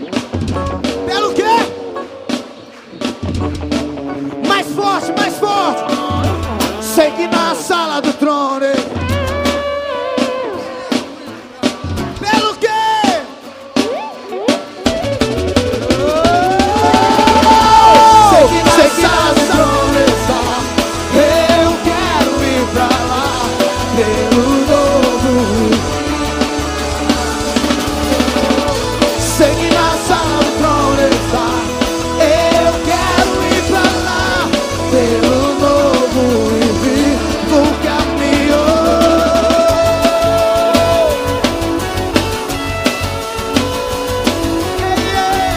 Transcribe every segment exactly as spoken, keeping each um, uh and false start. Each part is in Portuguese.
Pelo quê? Mais forte, mais forte. Sei que na sala do trono. Pelo quê? Oh! Sei que na Sei que sala do trono está. Eu quero ir pra lá. Pelo novo. Sei que na sala do trono está. Eu quero ir pra lá. Pelo novo e vivo caminho. Yeah, yeah.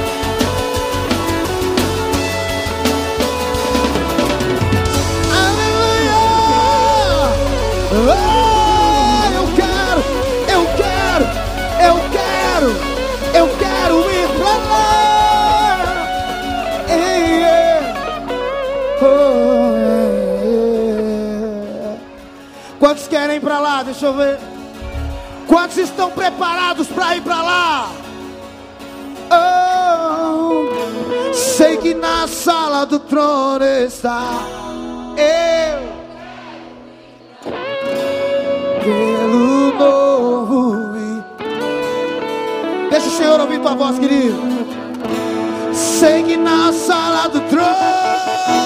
Aleluia! Oh, eu quero, eu quero, eu quero, eu quero ir pra lá. Yeah, yeah. Oh, yeah. Quantos querem ir pra lá? Deixa eu ver. Quantos estão preparados pra ir pra lá? Oh, sei que na sala do trono está. Eu pelo novo e... Deixa o Senhor ouvir tua voz, querido. Sei que na sala do trono